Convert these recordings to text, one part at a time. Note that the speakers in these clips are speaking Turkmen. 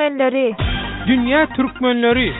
türkmenleri. Dünya türkmenleri.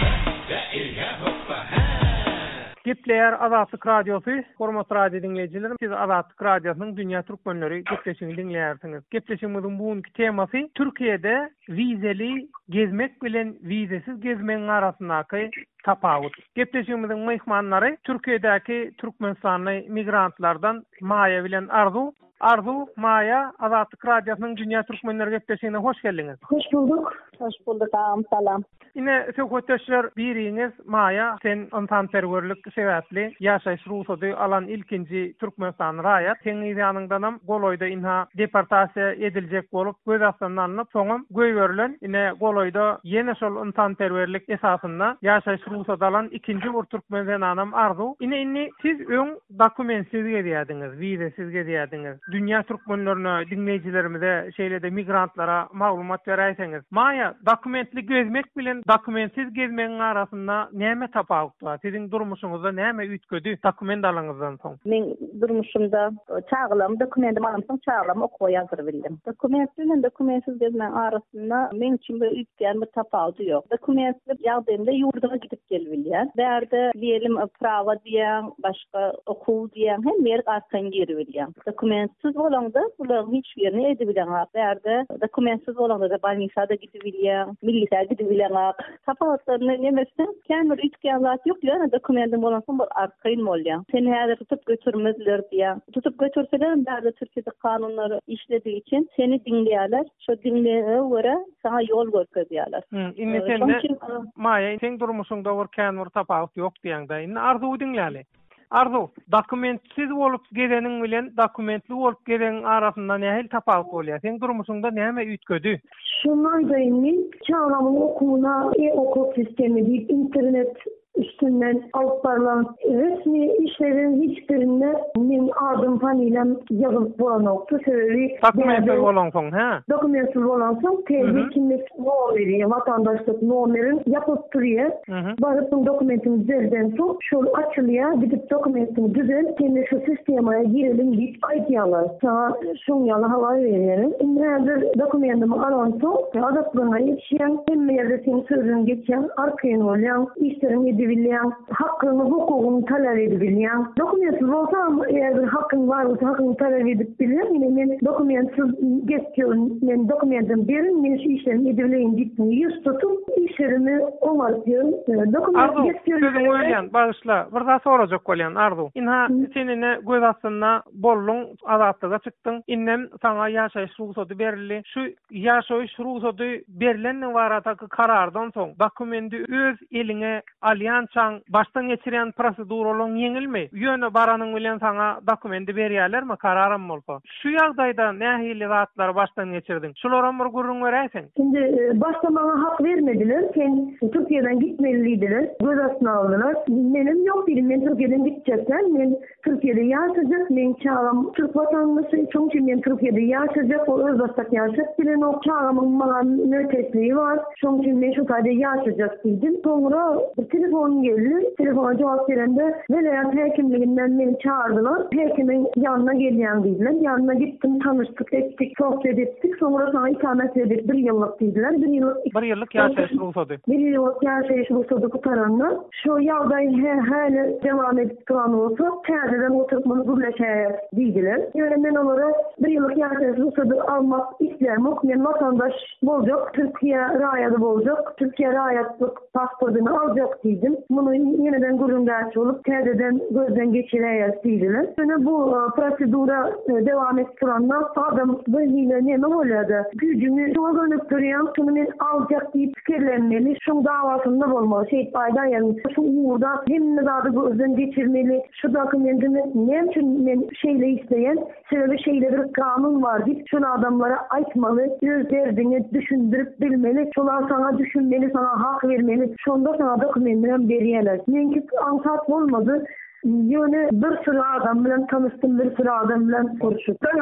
Gepleyer Azatlyk Radiosu, hormatly radio dinleyijilerim, siz Azatlyk Radiosynyň Dünya Türkmenleri gepleşigini dinleýärsiňiz. Gepleşigimiziň bugünkü temasy Türkiýede wizeli gezmek bilen wizesiz gezmegiň arasyndaky tapawut. Gepleşigimiziň mehmanlary Türkiýedäki Türkmenistanly migrantlardan Maya bilen Arzu, Maya, Azatlyk Radiosynyň Dünya Türkmenleri gepleşigine hoş geldiňiz. Hoş bulduk. Hoş bulduk. Salam. Ine söhbetdeşler biriňiz Maya, sen insanperwerlik sebäpli ýaşaýyş ruhsady alan ilkinji Türkmenistan raýat. Seň ýanyndanam Goloýda inha deportasiýa ediljek bolup, göz astandan alınıp, soňam göýberilen ine Goloýda ýene şol insanperwerlik esasynda ýaşaýyş ruhsady alan ikinji bir türkmen anam Arzu. Ine siz öň dokumentsiz gezýärdiňiz, wizesiz gezýärdiňiz. Dünya türkmenlerine, dinleýijilerimize, şeýlede migrantlara maglumat beräýseňiz. Maya, dokumentli gezmek bilen dokumentsiz gezmegiň arasynda näme tapawut bar? Siziň durmuşyňyzda näme üýtgedi dokument alaňyzdan soň? Men durmuşymda çağlam, dokumentim alamsyň çağlam okuw ýazyr bildim. Dokument bilen dokumentsiz gezmegiň arasynda men üçin bir üýtgen bir tapawut ýok. Dokumentli ýagdaýymda ýurduga gidip gelip bilýär. Bärde diýelim prawa diýen, başga okuw diýen hem yer arkan geri bilýär. Dokumentsiz bolanda bular hiç ýerine edip bilýär. Bärde dokumentsiz bolanda da balnisada gidip bilýär, millisä gidip bilýär. Tapawutlaryny nemesden kämer üýtgen zat ýok ýa-da dokumentim bolansoň bir arkyn bolýar. Seni häzir tutup götürmezler diýär. Tutup götürseler bärde Türkiýede kanunlary işlediği için seni dinleýärler. Şo dinleýär görä sana ýol görkezýärler. Inne sende Maya, seň durmuşyňda bir kämer tapawut ýok diýäňde. Inne Arzu dinläli. Arzu, dokumentsiz bolup gezeniň bilen dokumentli bolup gezeniň arasynda nähil tapawut bolýar? Seň durmuşyňda näme üýtgedi? Şundan dolayı çağlamın okuluna e-okul sistemi deyip internet üstünden alıp barılan resmi işlerin hiçbirine benim adım fanilem yazılıp bolanoktu. Sebebi dokumentsiz bolansoň, ha? Dokumentsiz bolansoň tevdi kimlik numeri, vatandaşlık numerin yapıp duruyor. Barıp bu dokumentin düzelden soň şol açılýar, gidip dokumentin düzel, kendi şu sistemaya girelim deyip aýtýarlar. Sana şoň ýaly hawa berýär. Näzir dokumentimi alan soň, adaplygyna ýetişýän, hemme ýerde seň sözüň geçýän, arkyn bolýan, işlerin bilýän, hakyny, hukugyny talap edebilýän. Dokumentsiz bolsam, eğer hakyň bar bolsa, hakyny talap edip bilýän, men dokumentsiz geçýän, men dokumentim berin, men şu işlerimi edebilýän diýip ýüz tutup işlerimi oňartyp, dokument geçýän. Arzu, öýlen, bagışla, bir daha sorajak bolýan, Arzu. Inha senine göz astyna bollun, azatlyga çykdyň, innem sana ýaşaýyş ruhsady berildi. Şu ýaşaýyş ruhsady berilenden baradaky karardan soň dokumenti öz eliňe alýan çaň baştan geçiren proseduralaryň ýeňilmi? Ýöne baranyň bilen sana dokumenti berýärlermi, kararym bolsa? Şu ýagdaýda nähili zatlar baştan geçirdiň? Şolaram bir gurrun beräýsiň. Şimdi başta bana hak vermediler. Sen Türkiye'den gitmeliydiler. Göz astyna aldılar. Benim yok dedim. Men Türkiye'den gidecekler. Men Türkiye'de yaşayacak. Men çağlam Türk vatandaşı. Çünkü men Türkiye'de yaşayacak. O öz bastak yaşayacak. Bilen o çağlamın bana nötesliği var. Çünkü men şu sayede yaşayacak dedim. Sonra bir telefon geldi. Telefona cevap verende velayet hekimliğinden beni çağırdılar. Hekimin yanına gelýän dediler. Yanına gittim, tanıştık, ettik, sohbet ettik. Sonra sana ikamet edip 1 ýyllyk dediler. 1 ýyllyk ýaşaýyş ruhsady. 1 ýyllyk ýaşaýyş ruhsady kutaranlar. Şu ýagdaý häli dewam edip duran bolsa, täzeden oturup muny gürleşär diýdiler. Ýöne men olara 1 ýyllyk ýaşaýyş ruhsady almak islämok, men vatandaş boljak, Türkiýe raýaty boljak, Türkiýe raýatlyk pasportuny aljak diýdim. Muny ýeneden güründaş bolup täzeden gözden geçirýär diýdiler. Ýöne bu prosedura dewam edip duranlar adam bu hile näme bolýardy? Güýjüni şoňa gönüp durýan, şunu men aljak diýip pikirlenmeli, şoň dawasynda bolmaly. Şeýit baýdan ýa-ni şu uğurda hemme zady gözden geçirmeli. Şu dokumentimi näme üçin men şeýle isleýän, sebebi şeýle bir kanun bar diýip şu adamlara aýtmaly, öz derdini düşündirip bilmeli, şolar sana düşünmeli, sana hak vermeli. Şonda sana dokumentini berýärler. Menki ansat bolmady. Ýöne bir sıra adam bilen tanıştım, bir sıra adam bilen görüşüp. Tanışıp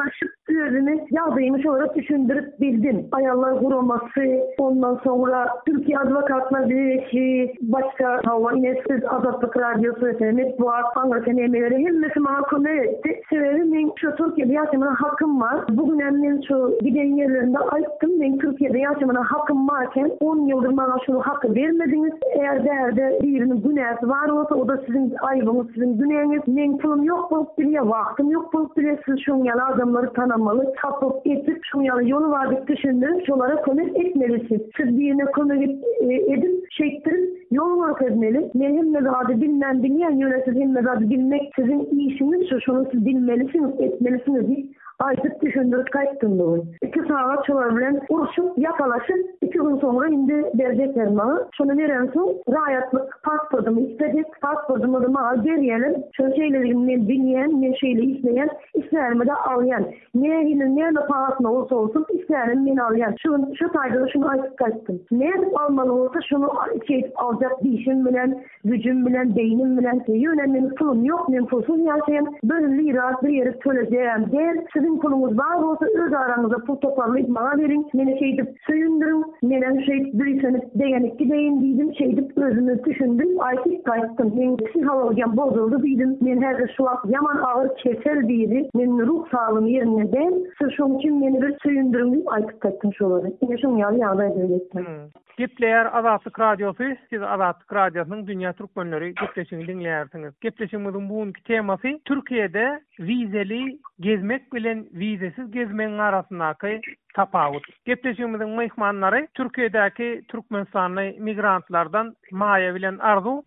özüni ýagdaýymy olarak düşündirip bildim. Ayallar guruması, ondan sonra Türkiye Advokatlar Birleşiği, başka hava inesiz Azatlık Radyosu, Metbuat, Ankara'nın emeleri hemmesi bana konu etti. Sebebi ben şu Türkiye'de yaşamına hakkım var. Bugün emnin şu giden yerlerinde ayıttım. Ben Türkiye'de yaşamına hakkım varken 10 yıldır bana şunu hakkı vermediniz. Eğer değerde birinin günahı var olsa o da sizin ayıbınız, sizin günahınız. Ben pulum yok bulup bile, vaktim yok bulup bile siz şunyalı adamları tanımalı, tapıp etip şunyalı yolu vardık düşündürüp şunlara konu etmelisiniz. Siz birine konu edip çektirip yol var etmeli. Benim mezarı bilmem bilmeyen yönetici mezarı bilmek sizin işiniz şu şunu siz bilmelisiniz, etmelisiniz diye ayıp düşündürüp kayıttım doğru. 2 saat çolar bilen uruşup yakalaşıp 2 gün sonra indi verecekler bana. Şunu veren son rahatlık pasportumu istedik. Pasportumu da bana geriyelim. Şunu şeylerimden bilmeyen, ne şeyle izleyen, isterimi de alayan. Ne pahasına olsa olsun isterim beni alayan. Şu taygıda şunu ayıp kayıttım. Ne almalı olsa şunu alacak dişim bilen, gücüm bilen, beynim bilen. Önemli pulum yok, nüfusum yaşayan. Böyle lira bir yere söyleyeceğim der. Sizin pulunuz var olsa öz aranızda pul toparlayıp bana verin. Beni şeydip söyündürün. Neden büyüseniz değenik gideyim dedim. Şeydip özümü düşündüm. Ayıp kayıttım. Ben psikolojim bozuldu dedim. Ben her de şu an yaman ağır kesel deydi. Ben ruh sağlığım yerine ben. Siz şunun için beni bir söyündürün deyip ayıp kayıttım şuları. Yine şunu yağda edecektim. Gepleyer Azatlyk Radyosu, siz Azatlyk Radyosynyň Dünya Türkmenleri gepleşigini dinleýärsiniz. Gepleşigimiziň bugünkü temasy Türkiýede wizeli gezmek bilen wizesiz gezmegiň arasyndaky tapawut. Gepleşigimiziň mehmanlary Türkiýedäki Türkmenistanly migrantlardan Maya bilen Arzu.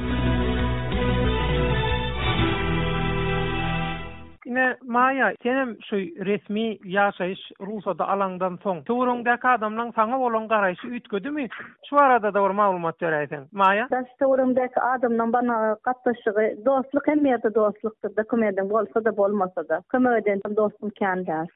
Yine Maya, senem şu resmi yaşayış Rusya'da alandan soň Tuğrun'daki adamdan sana olan garaýşy ütgödümi? Şu arada da bir maglumat berýärsiň. Maya? Tuğrun'daki adamdan bana gatnaşygy dostluk hem ýerde dostlukdyr. Dokumentim bolsa da bolmasa da. Kömegden dostum kendisi.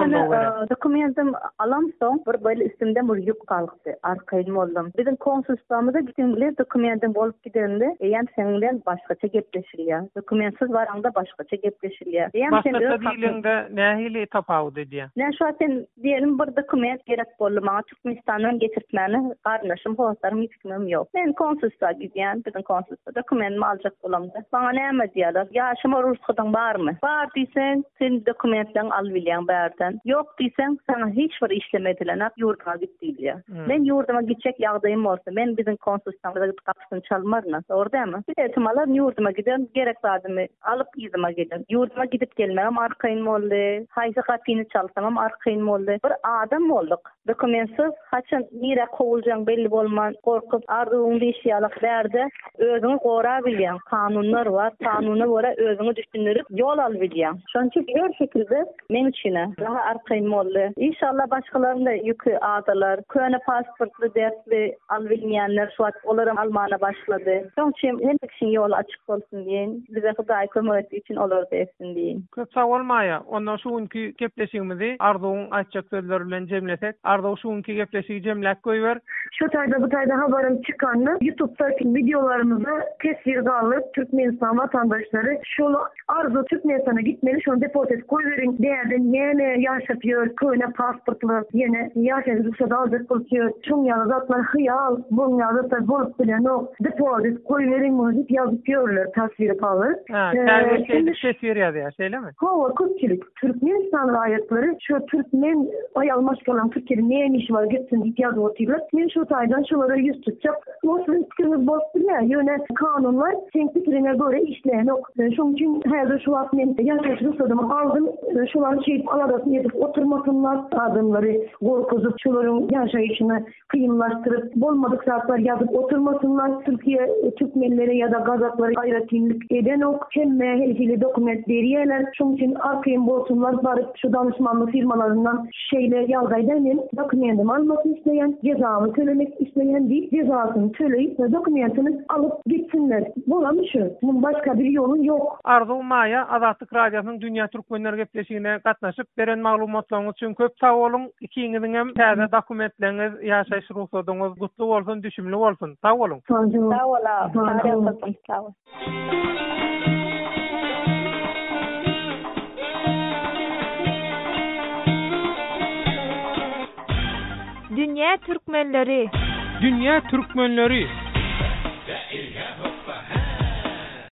Yani dokumentim alan soň bir böyle üstümde bir yük kalktı. Arkaýym oldum. Bizim konsulstwamyza gittim bile dokumentim bolup gidendi. Yani senin bilen başgaça gepleşilýär. Dokumentsiz baranda başgaça gepleşilýär. Başka dilinde nähili tapawut edýär? Ne şu an diyelim bir dokument gerek boldy maňa Türkmenistandan getirtmäni garnaşym hostarym ýetmem ýok. Men konsulstwa gidýän, bizim konsulstwa dokumentimi aljak bolamdy. Baňa näme diýerler? Ýaşyma ruhsatyň barmy? Bar diýsen, sen dokumentleň al bilýän bärden. Ýok diýsen, sana hiç bir işlemedilen ýurtga gitdiler. Men ýurduma gitjek ýagdaýym bolsa, men bizim konsulstwamyza gidip kapysyny çalmarna. Dogrymy? Bir ehtimalar ýurduma giden gerek zadymy alyp ýyzyma gelen. Ýurduma gidip gelmem arkaýyn boldy. Haýsy kapyny çalsam arkaýyn boldy. Bir adam bolduk. Dokumentsiz haçan nire kowuljaň belli bolman, gorkup ardygyň diýýärler bärde özüňi gora bilýän kanunlar bar. Kanuna göre özüňi düşündirip ýol al bilýän. Şonçy bir şekilde men üçine daha arkaýyn boldy. İnşallah başgalarynda ýükü adalar, köne pasportly dertli al bilmeýänler şu wagt olaram almana başlady. Şonçy hemiksin ýol açyk bolsun diýen, bize Hudaý kömek etdiği için olar diýsin diýen. Köp sag bolmaýa. Ondan şuňky gepleşigimizi Arzuň açyk sözleri bilen jemlesek, Arzu şuňky gepleşigi jemläp goýber. Şu taýda bu taýda habarym çykandy. YouTube'daki videolarymyza tesirde alıp Türkmenistan vatandaşları şol Arzu Türkmenistan'a gitmeli, şonu deport et koyverin diýerden ýene ýaşapýar, köne pasportly, ýene ýaşaýan ruhsat aljak bolýar. Şoň ýazatlar hyýal, bu ýazatlar bolup bilen o deport et koyverin diýip ýazyp ýörler tasvir alyp. Tesir ýazýar, şeýlemi? Hava köpçülük. Türkmenistan raýatları şu Türkmen ayalmaş kalan Türkiye'de ne işi var gitsin diye yazıp oturuyorlar. Men şu taydan şulara yüz tutacak. Olsun fikrimiz bozdular. Yöne kanunlar sen fikrine göre işleyen yok. Şunun için her de şu an men yaşaşırız adamı aldım. Şuların aladasını yedip oturmasınlar. Adımları korkuzup şuların yaşayışını kıyımlaştırıp bolmadık saatler yazıp oturmasınlar. Türkiye Türkmenlere ya da Gazakları gayretinlik eden ok. Hem helifili dokument veriyeler. Şunun için arkayın bolsunlar barıp şu danışmanlık firmalarından ýagdaýdan dokumentim almasını isteyen, cezamı tölemek isteyen deyip cezasını töleyip dokumentini alıp gitsinler. Bolam şu. Bunun başka bir yolu yok. Arzu Maya, Azatlyk Radyosynyň Dünya Türkmenleri gepleşigine gatnaşyp beren maglumatlaryňyz üçin köp sag bolun. Ikiňiziň hem täze dokumentleriniz, ýaşaýyş ruhsatyňyz gutly bolsun, düşümli bolsun. Sag bolun. Sag bola. Dünya Türkmenleri. Dünya Türkmenleri.